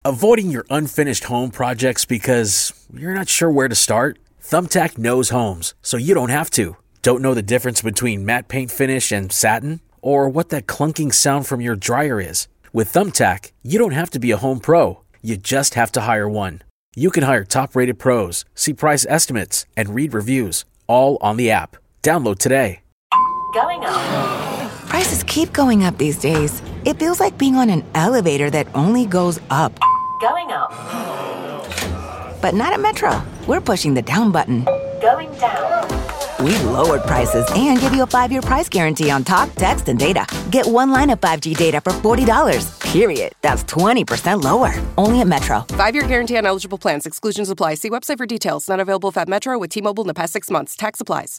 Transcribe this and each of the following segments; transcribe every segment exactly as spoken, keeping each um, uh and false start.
Avoiding your unfinished home projects because you're not sure where to start? Thumbtack knows homes, so you don't have to. Don't know the difference between matte paint finish and satin? Or what that clunking sound from your dryer is? With Thumbtack, you don't have to be a home pro. You just have to hire one. You can hire top-rated pros, see price estimates, and read reviews, all on the app. Download today. Going up. Prices keep going up these days. It feels like being on an elevator that only goes up. Going up. But not at Metro. We're pushing the down button. Going down. We lowered prices and give you a five-year price guarantee on talk, text, and data. Get one line of five G data for forty dollars. Period. That's twenty percent lower. Only at Metro. Five-year guarantee on eligible plans. Exclusions apply. See website for details. Not available if at Metro with T-Mobile in the past six months. Tax applies.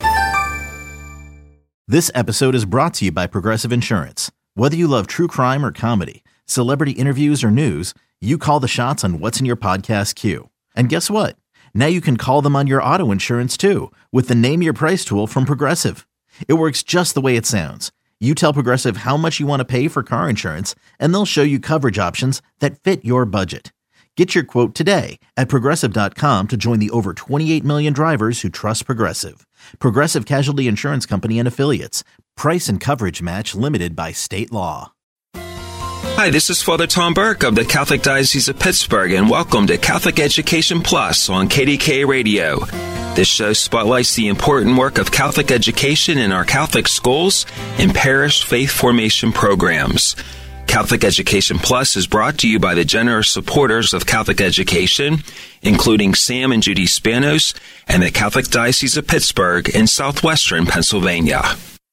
This episode is brought to you by Progressive Insurance. Whether you love true crime or comedy, celebrity interviews or news, you call the shots on what's in your podcast queue. And guess what? Now you can call them on your auto insurance too with the Name Your Price tool from Progressive. It works just the way it sounds. You tell Progressive how much you want to pay for car insurance, and they'll show you coverage options that fit your budget. Get your quote today at Progressive dot com to join the over twenty-eight million drivers who trust Progressive. Progressive Casualty Insurance Company and Affiliates. Price and coverage match limited by state law. Hi, this is Father Tom Burke of the Catholic Diocese of Pittsburgh, and welcome to Catholic Education Plus on K D K Radio. This show spotlights the important work of Catholic education in our Catholic schools and parish faith formation programs. Catholic Education Plus is brought to you by the generous supporters of Catholic education, including Sam and Judy Spanos and the Catholic Diocese of Pittsburgh in southwestern Pennsylvania.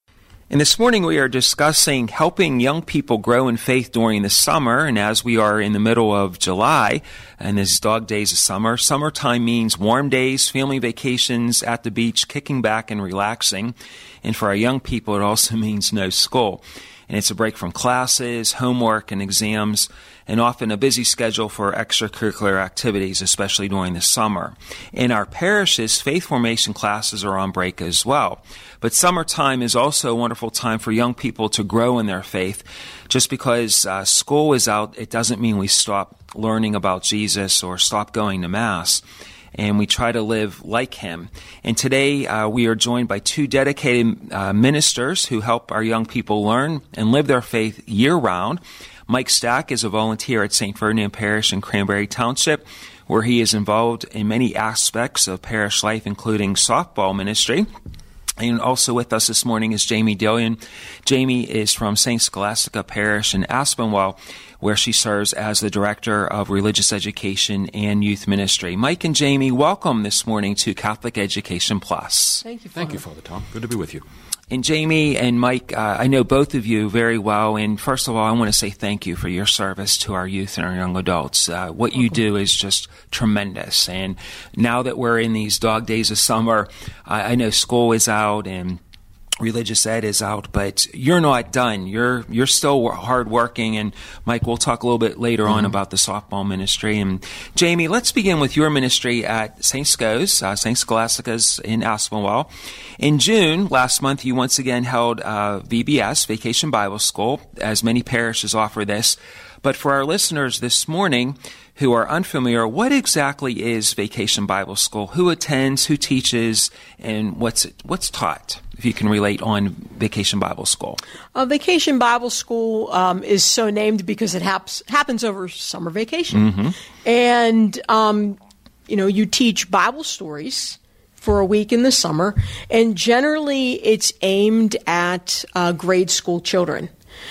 And this morning we are discussing helping young people grow in faith during the summer. And as we are in the middle of July, and these dog days of summer, summertime means warm days, family vacations at the beach, kicking back and relaxing. And for our young people, it also means no school. And it's a break from classes, homework, and exams, and often a busy schedule for extracurricular activities, especially during the summer. In our parishes, faith formation classes are on break as well. But summertime is also a wonderful time for young people to grow in their faith. Just because uh, school is out, it doesn't mean we stop learning about Jesus or stop going to Mass. And we try to live like him. And today uh, we are joined by two dedicated uh, ministers who help our young people learn and live their faith year-round. Mike Stack is a volunteer at Saint Ferdinand Parish in Cranberry Township, where he is involved in many aspects of parish life, including softball ministry. And also with us this morning is Jamie Dillion. Jamie is from Saint Scholastica Parish in Aspinwall, where she serves as the Director of Religious Education and Youth Ministry. Mike and Jamie, welcome this morning to Catholic Education Plus. Thank you, Father. Thank you, Father Tom. Good to be with you. And Jamie and Mike, uh, I know both of you very well. And first of all, I want to say thank you for your service to our youth and our young adults. Uh, what you do is just tremendous. And now that we're in these dog days of summer, I, I know school is out and religious ed is out, but you're not done. You're you're still hardworking, and Mike, we'll talk a little bit later mm-hmm. on about the softball ministry. And Jamie, let's begin with your ministry at Saint Scho's, uh, Saint Scholastica's in Aspinwall. In June last month, you once again held uh, V B S, Vacation Bible School, as many parishes offer this. But for our listeners this morning who are unfamiliar, what exactly is Vacation Bible School? Who attends, who teaches, and what's it, what's taught? If you can relate on Vacation Bible School. Uh, Vacation Bible School um, is so named because it haps, happens over summer vacation. Mm-hmm. And, um, you know, you teach Bible stories for a week in the summer, and generally it's aimed at uh, grade school children.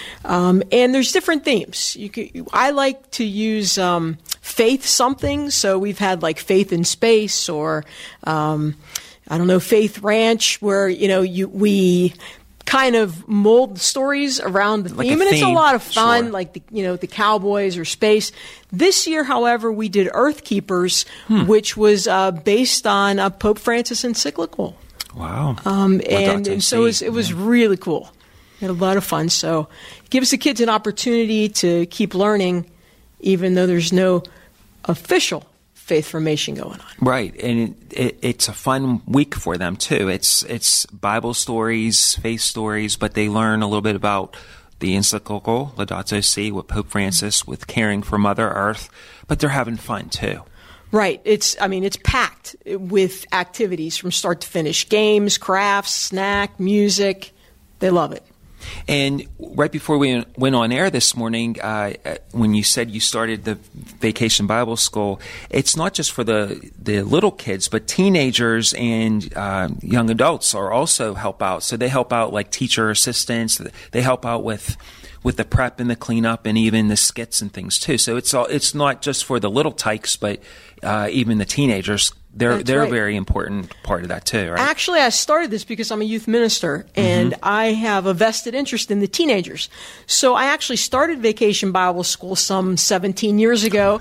Um, and there's different themes. You could, I like to use um, faith something, so we've had like Faith in Space or um, I don't know, Faith Ranch, where, you know, you we kind of mold the stories around the like theme, and theme. It's a lot of fun, Sure. like, the, you know, the Cowboys or space. This year, however, we did Earthkeepers, hmm. which was uh, based on uh, Pope Francis' encyclical. Wow. Um, and, and so it was, it was yeah. really cool. We had a lot of fun. So it gives the kids an opportunity to keep learning, even though there's no official faith formation going on. Right, and it, it, it's a fun week for them too. It's it's Bible stories, faith stories, but they learn a little bit about the encyclical Laudato Si with Pope Francis, with caring for Mother Earth, but they're having fun too. Right. It's, I mean, it's packed with activities from start to finish. Games, crafts, snack, music. They love it. And right before we went on air this morning, uh, when you said you started the Vacation Bible School, it's not just for the, the little kids, but teenagers and uh, young adults are also help out. So they help out like teacher assistants. They help out with with the prep and the cleanup and even the skits and things too. So it's all, it's not just for the little tykes, but uh, even the teenagers. They're That's they're right. a very important part of that too, right? Actually, I started this because I'm a youth minister, and mm-hmm. I have a vested interest in the teenagers. So I actually started Vacation Bible School some seventeen years ago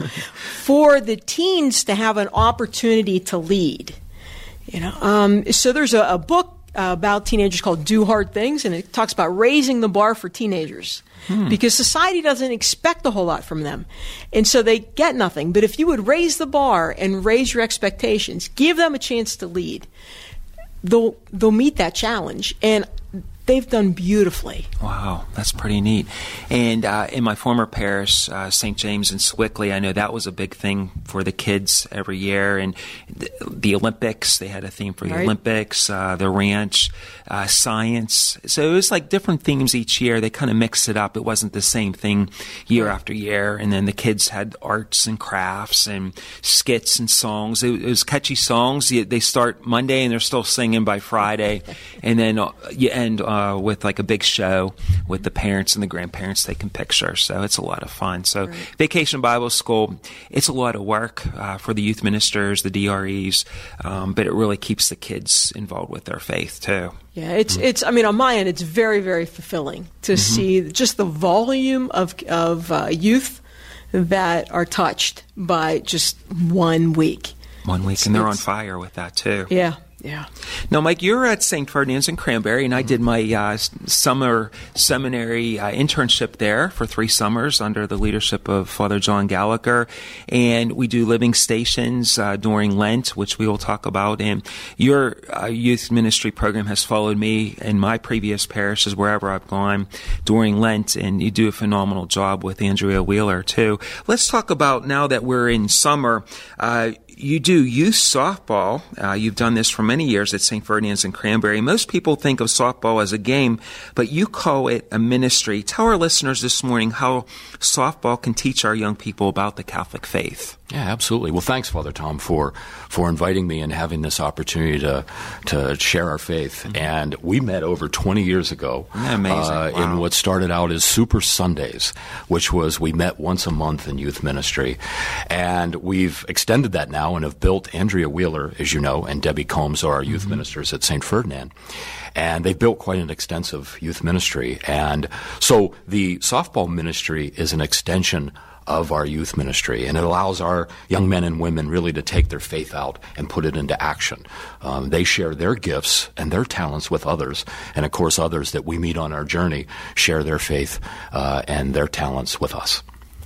for the teens to have an opportunity to lead. You know, um, so there's a, a book uh, about teenagers called Do Hard Things, and it talks about raising the bar for teenagers. Hmm. Because society doesn't expect a whole lot from them. And so they get nothing. But if you would raise the bar and raise your expectations, give them a chance to lead, they'll, they'll meet that challenge. And they've done beautifully. Wow, that's pretty neat. And uh, in my former parish, uh, Saint James in Swickley, I know that was a big thing for the kids every year. And the, the Olympics, they had a theme for the right. Olympics, uh, the ranch, uh, science. So it was like different themes each year. They kind of mixed it up. It wasn't the same thing year right. after year. And then the kids had arts and crafts and skits and songs. It, it was catchy songs. They start Monday and they're still singing by Friday. And then uh, you end uh, Uh, with like a big show with the parents and the grandparents taking pictures. So it's a lot of fun. So right. Vacation Bible School, it's a lot of work uh, for the youth ministers, the D R Es, um, but it really keeps the kids involved with their faith too. Yeah, it's, mm-hmm. it's, I mean, on my end, it's very, very fulfilling to mm-hmm. see just the volume of, of uh, youth that are touched by just one week. One week, it's, and they're on fire with that too. Yeah. Yeah. Now, Mike, you're at Saint Ferdinand's in Cranberry, and I did my uh, summer seminary uh, internship there for three summers under the leadership of Father John Gallagher. And we do living stations uh, during Lent, which we will talk about. And your uh, youth ministry program has followed me in my previous parishes, wherever I've gone, during Lent. And you do a phenomenal job with Andrea Wheeler, too. Let's talk about, now that we're in summer, uh, you do youth softball. Uh, you've done this for many years at Saint Ferdinand's in Cranberry. Most people think of softball as a game, but you call it a ministry. Tell our listeners this morning how softball can teach our young people about the Catholic faith. Yeah, absolutely. Well, thanks, Father Tom, for for inviting me and having this opportunity to to share our faith. Mm-hmm. And we met over twenty years ago. Isn't that amazing? Uh, wow. In what started out as Super Sundays, which was we met once a month in youth ministry. And we've extended that now and have built Andrea Wheeler, as you know, and Debbie Combs are our youth mm-hmm. ministers at Saint Ferdinand. And they've built quite an extensive youth ministry. And so the softball ministry is an extension of our youth ministry, and it allows our young men and women really to take their faith out and put it into action. Um, they share their gifts and their talents with others, and of course others that we meet on our journey share their faith uh, and their talents with us.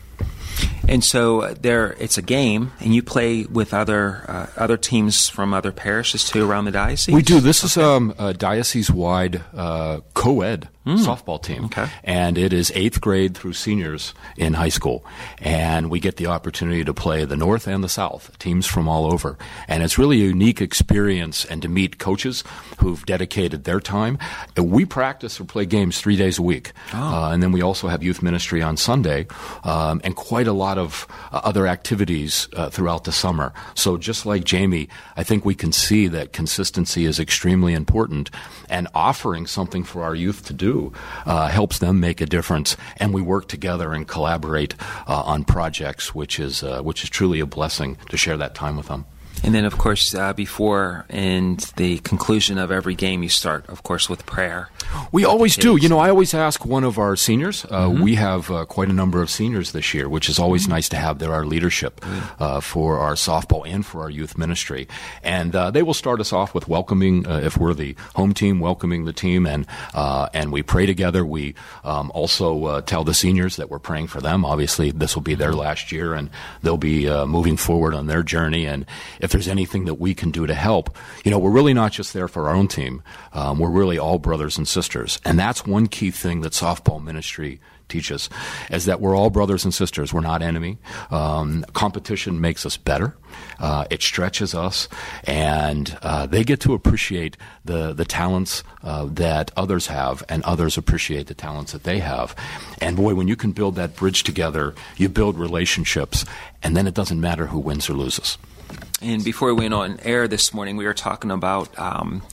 And so there, it's a game, and you play with other uh, other teams from other parishes too around the diocese? We do. This is um, a diocese-wide uh, co-ed mm. softball team, okay. and it is eighth grade through seniors in high school. And we get the opportunity to play the North and the South, teams from all over. And it's really a unique experience, and to meet coaches who've dedicated their time. We practice or play games three days a week. Oh. Uh, and then we also have youth ministry on Sunday, um, and quite a lot of uh, other activities uh, throughout the summer. So just like Jamie, I think we can see that consistency is extremely important, and offering something for our youth to do uh, helps them make a difference. And we work together and collaborate uh, on projects, which is uh, which is truly a blessing to share that time with them. And then, of course, uh, before and the conclusion of every game, you start, of course, with prayer. We always do. You know, I always ask one of our seniors. Uh, mm-hmm. We have uh, quite a number of seniors this year, which is always mm-hmm. nice to have. They're our leadership uh, for our softball and for our youth ministry. And uh, they will start us off with welcoming, uh, if we're the home team, welcoming the team. And uh, and we pray together. We um, also uh, tell the seniors that we're praying for them. Obviously, this will be their last year, and they'll be uh, moving forward on their journey. And if there's anything that we can do to help, you know, we're really not just there for our own team. Um, we're really all brothers and sisters. And that's one key thing that softball ministry teaches, is that we're all brothers and sisters. We're not enemy. Um, competition makes us better. Uh, it stretches us, and uh, they get to appreciate the the talents uh, that others have, and others appreciate the talents that they have. And boy, when you can build that bridge together, you build relationships, and then it doesn't matter who wins or loses. And before we went on air this morning, we were talking about um,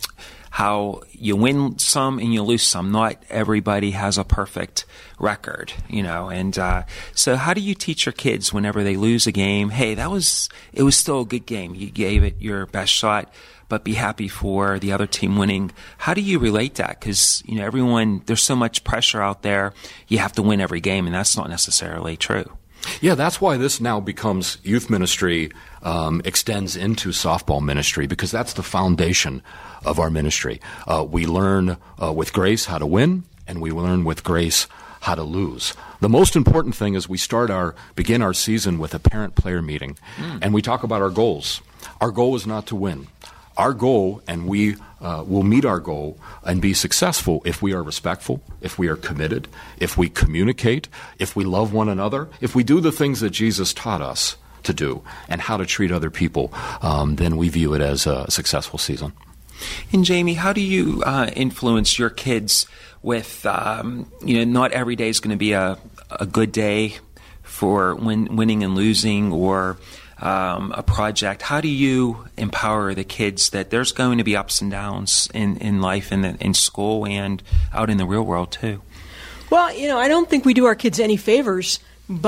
how you win some and you lose some. Not everybody has a perfect record, you know. And uh, so how do you teach your kids whenever they lose a game, hey, that was, it was still a good game. You gave it your best shot, but be happy for the other team winning. How do you relate that? Because, you know, everyone, there's so much pressure out there. You have to win every game, and that's not necessarily true. Yeah, that's why this now becomes youth ministry, um, extends into softball ministry, because that's the foundation of our ministry. Uh, we learn uh, with grace how to win, and we learn with grace how to lose. The most important thing is we start our begin our season with a parent-player meeting, mm. and we talk about our goals. Our goal is not to win. Our goal, and we uh, will meet our goal and be successful if we are respectful, if we are committed, if we communicate, if we love one another, if we do the things that Jesus taught us to do and how to treat other people, um, then we view it as a successful season. And Jamie, how do you uh, influence your kids with, um, you know, not every day is going to be a, a good day for win, winning and losing, or Um, a project? How do you empower the kids that there's going to be ups and downs in, in life and in, in school and out in the real world too? Well, you know, I don't think we do our kids any favors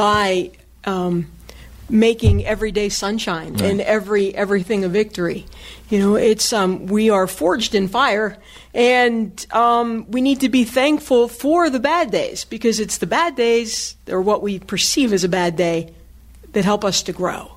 by um, making everyday sunshine right. and every everything a victory. You know, it's um, we are forged in fire, and um, we need to be thankful for the bad days, because it's the bad days, or what we perceive as a bad day, that help us to grow.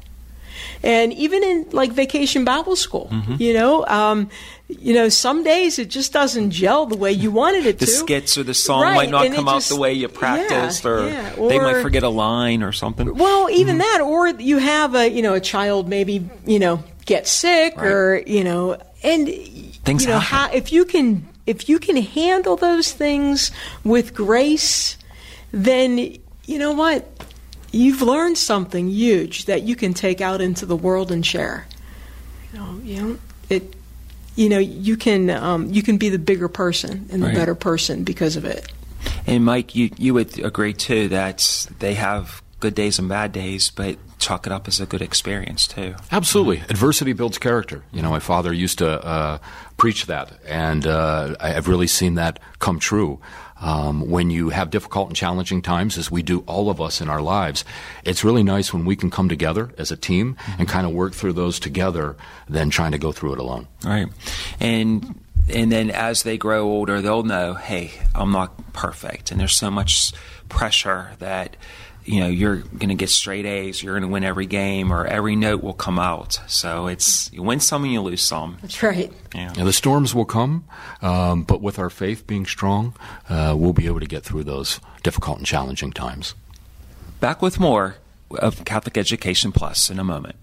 And even in like Vacation Bible School, mm-hmm. you know, um, you know, some days it just doesn't gel the way you wanted it the to. The skits or the song right. might not and come out just, the way you practiced, yeah, or, yeah. or they might forget a line or something. Well, even mm-hmm. that, or you have a, you know, a child maybe, you know, get sick, right. or, you know, and things you know, happen. how, if you can, if you can handle those things with grace, then you know what? You've learned something huge that you can take out into the world and share. You know, you know it. You know, you can um, you can be the bigger person and the right. better person because of it. And Mike, you you would agree too that they have good days and bad days, but chalk it up as a good experience too. Absolutely, mm-hmm. Adversity builds character. You know, my father used to uh, preach that, and uh, I've really seen that come true. Um, when you have difficult and challenging times, as we do all of us in our lives, it's really nice when we can come together as a team mm-hmm. and kind of work through those together than trying to go through it alone. Right. And and then as they grow older, they'll know, hey, I'm not perfect. And there's so much pressure that, you know, you're going to get straight A's, you're going to win every game, or every note will come out. So it's you win some and you lose some. That's right. Yeah. Now, the storms will come, um, but with our faith being strong, uh, we'll be able to get through those difficult and challenging times. Back with more of Catholic Education Plus in a moment.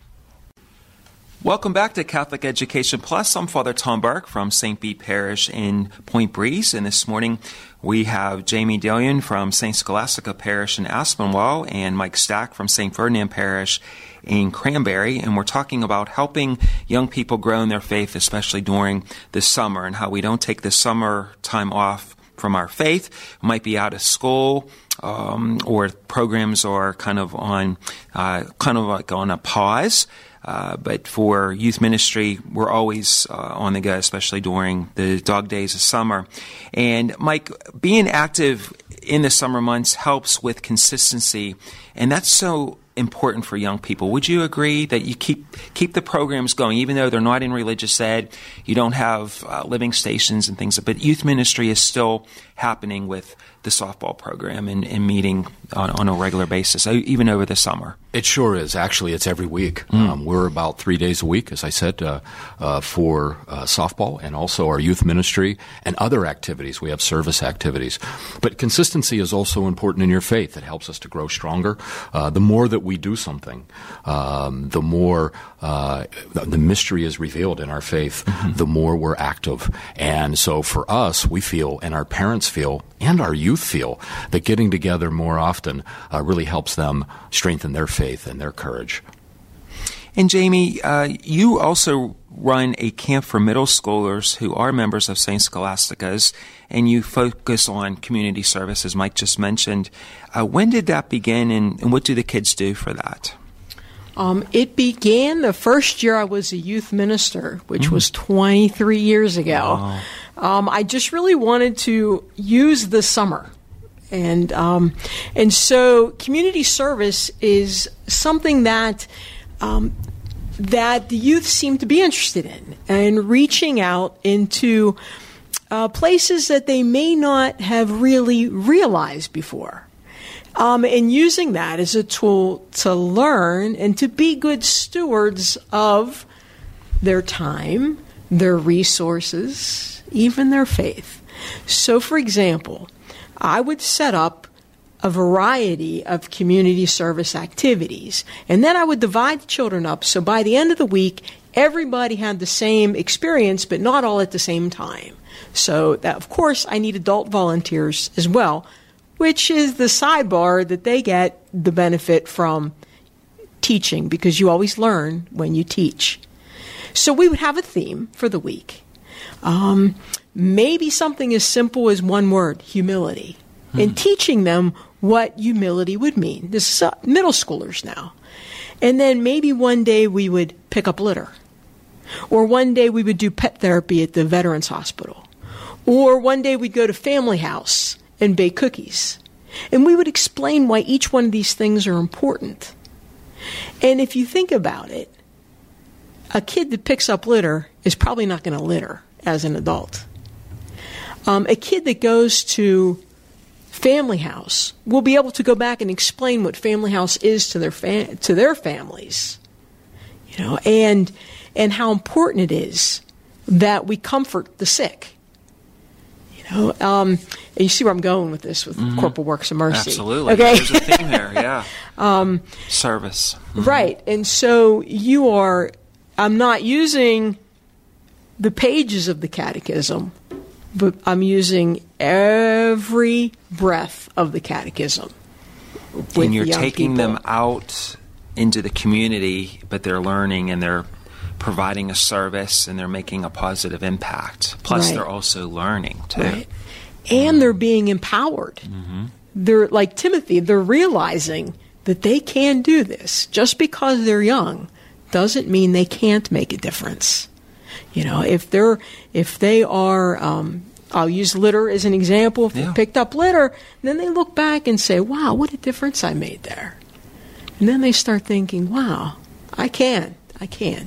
Welcome back to Catholic Education Plus. I'm Father Tom Burke from Saint Bede Parish in Point Breeze, and this morning we have Jamie Dillion from Saint Scholastica Parish in Aspinwall and Mike Stack from Saint Ferdinand Parish in Cranberry, and we're talking about helping young people grow in their faith, especially during the summer, and how we don't take the summer time off from our faith. We might be out of school, um, or programs are kind of on, uh, kind of like on a pause. Uh, but for youth ministry, we're always uh, on the go, especially during the dog days of summer. And Mike, being active in the summer months helps with consistency, and that's so important for young people. Would you agree that you keep keep the programs going, even though they're not in religious ed, you don't have uh, living stations and things, but youth ministry is still happening with the softball program and, and meeting on, on a regular basis, even over the summer. It sure is. Actually, it's every week. Mm. Um, we're about three days a week, as I said, uh, uh, for uh, softball and also our youth ministry and other activities. We have service activities. But consistency is also important in your faith. It helps us to grow stronger. Uh, the more that we do something, um, the more uh, the mystery is revealed in our faith, mm-hmm. the more we're active. And so for us, we feel, and our parents feel, and our youth feel, that getting together more often uh, really helps them strengthen their faith and their courage. And Jamie, uh, you also run a camp for middle schoolers who are members of Saint Scholastica's, and you focus on community service, as Mike just mentioned. Uh, when did that begin, and, and what do the kids do for that? Um, it began the first year I was a youth minister, which mm. was twenty-three years ago. Wow. Um, I just really wanted to use the summer. And um, and so community service is something that um, that the youth seem to be interested in, and reaching out into uh, places that they may not have really realized before. Um, and using that as a tool to learn and to be good stewards of their time, their resources, even their faith. So, for example, I would set up a variety of community service activities, and then I would divide the children up so by the end of the week, everybody had the same experience, but not all at the same time. So, that, of course, I need adult volunteers as well, which is the sidebar that they get the benefit from teaching, because you always learn when you teach. So we would have a theme for the week. Um, maybe something as simple as one word, humility, hmm. and teaching them what humility would mean. This is uh, middle schoolers now. And then maybe one day we would pick up litter. Or one day we would do pet therapy at the Veterans Hospital. Or one day we'd go to Family House and bake cookies. And we would explain why each one of these things are important. And if you think about it, a kid that picks up litter is probably not going to litter as an adult. Um, a kid that goes to Family House will be able to go back and explain what Family House is to their fa- to their families, you know, and and how important it is that we comfort the sick. You know, um, you see where I'm going with this, with mm-hmm. Corporal Works of Mercy. Absolutely. Okay. There's a theme there, yeah. um, Service. Mm-hmm. Right. And so you are, I'm not using the pages of the catechism, but I'm using every breath of the catechism. And you're taking people. them out into the community, but they're learning and they're providing a service and they're making a positive impact. Plus, right. they're also learning, too. Right. And mm-hmm. they're being empowered. Mm-hmm. They're, like Timothy, they're realizing that they can do this. Just because they're young doesn't mean they can't make a difference. You know, if they're, if they are, um, I'll use litter as an example. If yeah. they picked up litter, then they look back and say, wow, what a difference I made there. And then they start thinking, wow, I can, I can.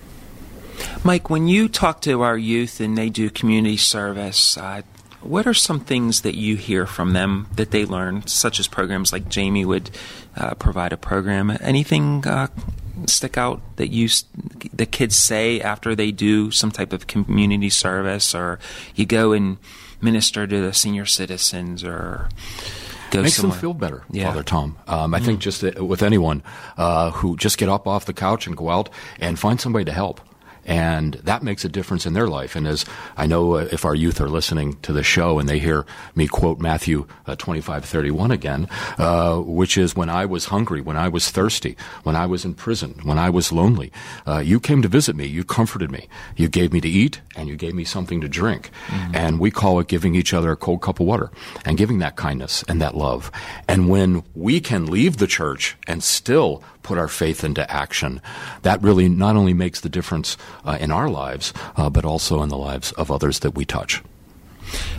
Mike, when you talk to our youth and they do community service, uh, what are some things that you hear from them that they learn, such as programs like Jamie would uh, provide a program? Anything uh, stick out that you the kids say after they do some type of community service, or you go and minister to the senior citizens, or go Makes somewhere? them feel better, yeah. Father Tom. Um, I mm. think just that with anyone uh, who just get up off the couch and go out and find somebody to help. And that makes a difference in their life. And as I know, uh, if our youth are listening to the show and they hear me quote Matthew uh, twenty-five thirty-one again, uh, which is, when I was hungry, when I was thirsty, when I was in prison, when I was lonely, uh, you came to visit me, you comforted me, you gave me to eat, and you gave me something to drink. Mm-hmm. And we call it giving each other a cold cup of water and giving that kindness and that love. And when we can leave the church and still put our faith into action, that really not only makes the difference uh, in our lives, uh, but also in the lives of others that we touch.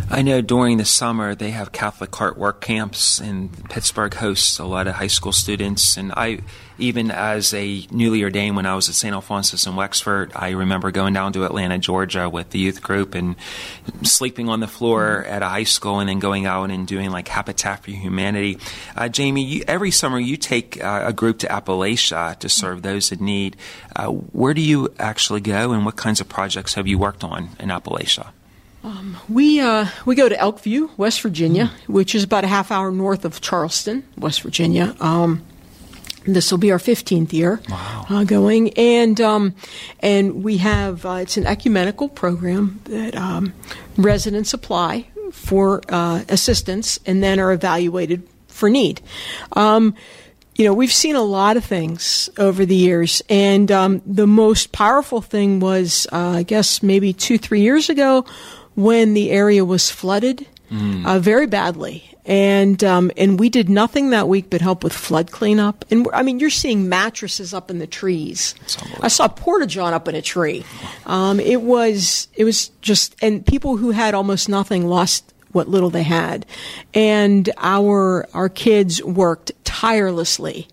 I know during the summer they have Catholic Heart Work Camps, and Pittsburgh hosts a lot of high school students. And I, even as a newly ordained when I was at Saint Alphonsus in Wexford, I remember going down to Atlanta, Georgia with the youth group and sleeping on the floor mm-hmm. at a high school and then going out and doing like Habitat for Humanity. Uh, Jamie, you, every summer you take uh, a group to Appalachia to serve those in need. Uh, where do you actually go, and what kinds of projects have you worked on in Appalachia? Um, we uh, we go to Elkview, West Virginia, mm. which is about a half hour north of Charleston, West Virginia. Um, this will be our fifteenth year wow. uh, going, and um, and we have uh, it's an ecumenical program that um, residents apply for uh, assistance and then are evaluated for need. Um, You know, we've seen a lot of things over the years, and um, the most powerful thing was, uh, I guess, maybe two, three years ago when the area was flooded mm. uh, very badly. And um, and we did nothing that week but help with flood cleanup. And, I mean, you're seeing mattresses up in the trees. I saw Porta-John up in a tree. Um, it was it was just – and people who had almost nothing lost what little they had. And our our kids worked tirelessly,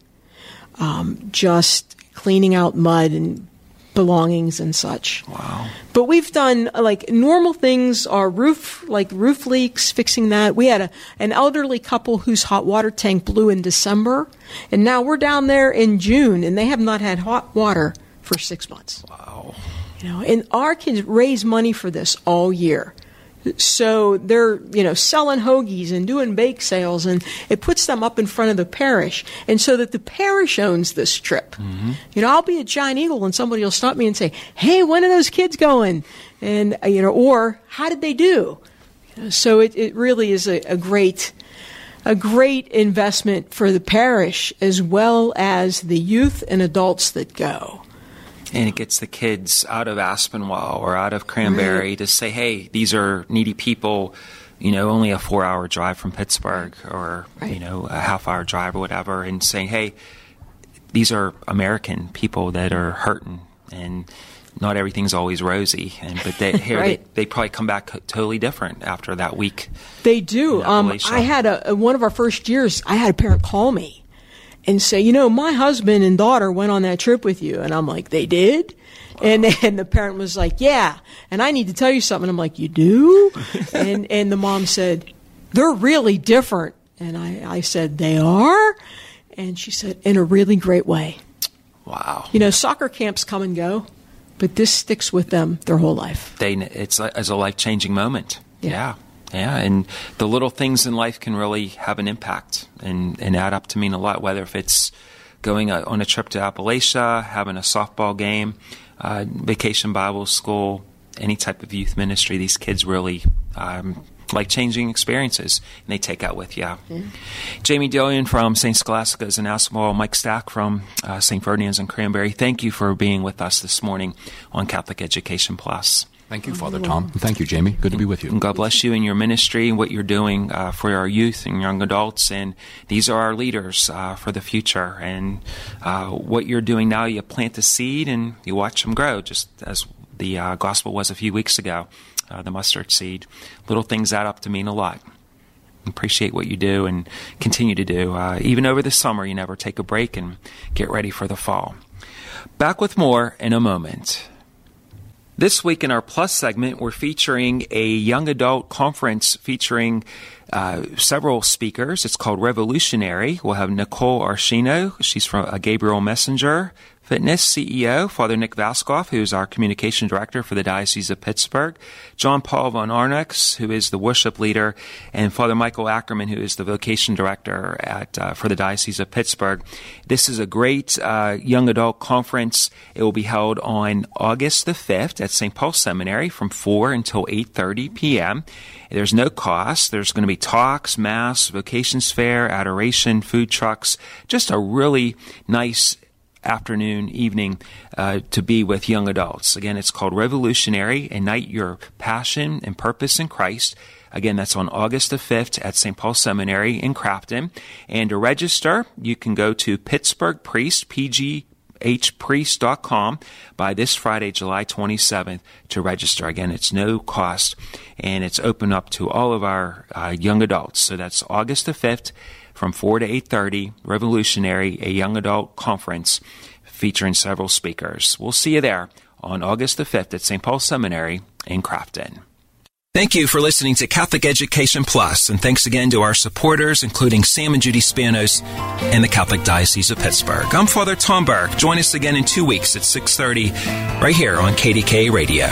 um, just cleaning out mud and belongings and such. Wow. But we've done, like, normal things are roof, like roof leaks, fixing that. We had a, an elderly couple whose hot water tank blew in December, and now we're down there in June, and they have not had hot water for six months. Wow. You know, and our kids raise money for this all year. So they're, you know, selling hoagies and doing bake sales, and it puts them up in front of the parish. And so that the parish owns this trip. Mm-hmm. You know, I'll be at Giant Eagle and somebody will stop me and say, hey, when are those kids going? And, you know, or how did they do? You know, so it, it really is a, a great, a great investment for the parish as well as the youth and adults that go. And it gets the kids out of Aspinwall or out of Cranberry right. to say, hey, these are needy people, you know, only a four-hour drive from Pittsburgh or, right. you know, a half-hour drive or whatever, and saying, hey, these are American people that are hurting, and not everything's always rosy. And But they, here right. they, they probably come back totally different after that week. They do. Um, I had a, one of our first years, I had a parent call me and say, you know, my husband and daughter went on that trip with you. And I'm like, they did? Wow. And then the parent was like, yeah. And I need to tell you something. I'm like, you do? and and the mom said, they're really different. And I, I said, they are? And she said, in a really great way. Wow. You know, soccer camps come and go, but this sticks with them their whole life. They, it's a, it's a life-changing moment. Yeah. yeah. Yeah, and the little things in life can really have an impact and, and add up to mean a lot, whether if it's going a, on a trip to Appalachia, having a softball game, uh, Vacation Bible School, any type of youth ministry. These kids really um, like changing experiences, and they take out with you. Mm-hmm. Jamie Dillion from Saint Scholastica's in Aspinwall, Mike Stack from uh, Saint Ferdinand's in Cranberry, thank you for being with us this morning on Catholic Education Plus. Thank you, Father Tom. Thank you, Jamie. Good to be with you. And God bless you in your ministry and what you're doing uh, for our youth and young adults. And these are our leaders uh, for the future. And uh, what you're doing now, you plant the seed and you watch them grow, just as the uh, gospel was a few weeks ago, uh, the mustard seed. Little things add up to mean a lot. Appreciate what you do and continue to do. Uh, even over the summer, you never take a break and get ready for the fall. Back with more in a moment. This week in our Plus segment, we're featuring a young adult conference featuring uh, several speakers. It's called Revolutionary. We'll have Nicole Arshino. She's from uh, Gabriel Messenger Fitness C E O, Father Nick Vaskoff, who's our communication director for the Diocese of Pittsburgh, John Paul von Arnux, who is the worship leader, and Father Michael Ackerman, who is the vocation director at uh, for the Diocese of Pittsburgh. This is a great uh, young adult conference. It will be held on August the fifth at Saint Paul Seminary from four until eight thirty p.m. There's no cost. There's going to be talks, mass, vocations fair, adoration, food trucks, just a really nice afternoon, evening uh, to be with young adults. Again, it's called Revolutionary, Ignite Your Passion and Purpose in Christ. Again, that's on August the fifth at Saint Paul Seminary in Crafton. And to register, you can go to Pittsburgh Priest, P G h priest dot com by this Friday, July twenty-seventh, to register. Again, it's no cost, and it's open up to all of our uh, young adults. So that's August the fifth from four to eight thirty, Revolutionary, a young adult conference featuring several speakers. We'll see you there on August the fifth at Saint Paul Seminary in Crofton. Thank you for listening to Catholic Education Plus, and thanks again to our supporters, including Sam and Judy Spanos and the Catholic Diocese of Pittsburgh. I'm Father Tom Burke. Join us again in two weeks at six thirty right here on K D K Radio.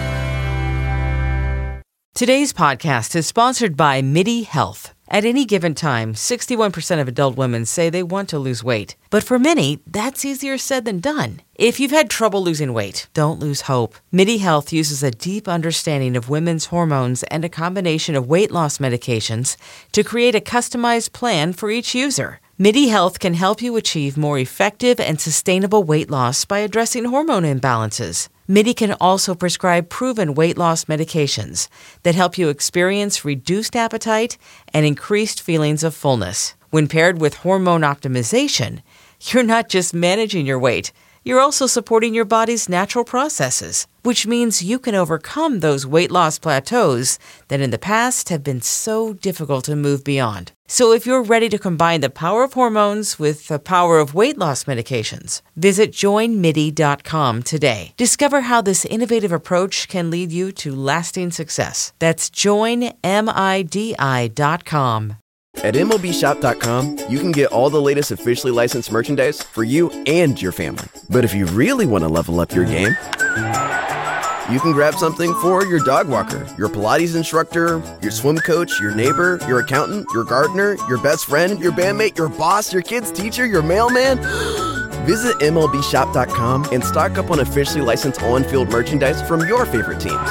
Today's podcast is sponsored by MIDI Health. At any given time, sixty-one percent of adult women say they want to lose weight. But for many, that's easier said than done. If you've had trouble losing weight, don't lose hope. MIDI Health uses a deep understanding of women's hormones and a combination of weight loss medications to create a customized plan for each user. MIDI Health can help you achieve more effective and sustainable weight loss by addressing hormone imbalances. MIDI can also prescribe proven weight loss medications that help you experience reduced appetite and increased feelings of fullness. When paired with hormone optimization, you're not just managing your weight, you're also supporting your body's natural processes, which means you can overcome those weight loss plateaus that in the past have been so difficult to move beyond. So if you're ready to combine the power of hormones with the power of weight loss medications, visit join midi dot com today. Discover how this innovative approach can lead you to lasting success. That's join midi dot com. At M L B shop dot com, you can get all the latest officially licensed merchandise for you and your family. But if you really want to level up your game, you can grab something for your dog walker, your Pilates instructor, your swim coach, your neighbor, your accountant, your gardener, your best friend, your bandmate, your boss, your kid's teacher, your mailman. Visit M L B shop dot com and stock up on officially licensed on-field merchandise from your favorite teams.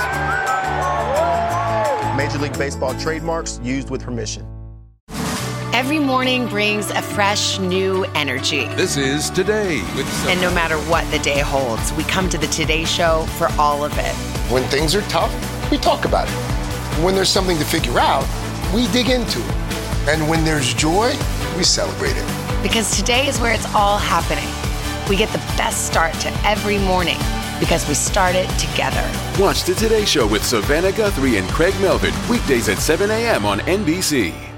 Major League Baseball trademarks used with permission. Every morning brings a fresh, new energy. This is Today with Sophie. And no matter what the day holds, we come to the Today Show for all of it. When things are tough, we talk about it. When there's something to figure out, we dig into it. And when there's joy, we celebrate it. Because today is where it's all happening. We get the best start to every morning because we start it together. Watch the Today Show with Savannah Guthrie and Craig Melvin, weekdays at seven a.m. on N B C.